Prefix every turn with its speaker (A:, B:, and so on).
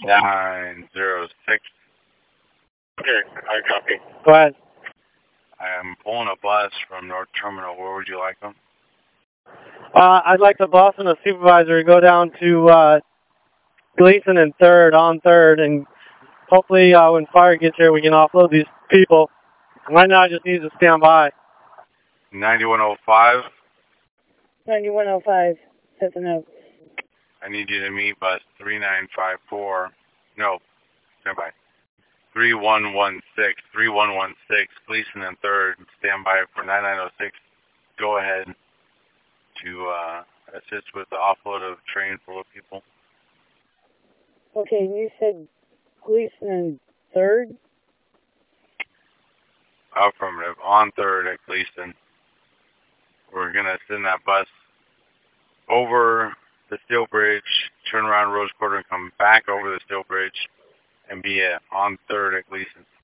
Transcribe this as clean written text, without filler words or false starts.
A: 906.
B: Okay, I copy.
C: Go ahead.
A: I am pulling a bus from North Terminal. Where would you like them?
C: I'd like the boss and the supervisor to go down to Gleason and on 3rd, and hopefully when fire gets here we can offload these people. Right now I just need to stand by.
A: 9105.
D: 9105, says a note.
A: I need you to meet bus 3954. No, stand by. 3116. 3116. Gleason and 3rd. Stand by for 9906. Go ahead to assist with the offload of train full of people.
D: Okay, you said Gleason and 3rd?
A: Affirmative. On 3rd at Gleason. We're going to send that bus over the steel bridge, turn around Rose Quarter, and come back over the steel bridge and be on 3rd at Gleason.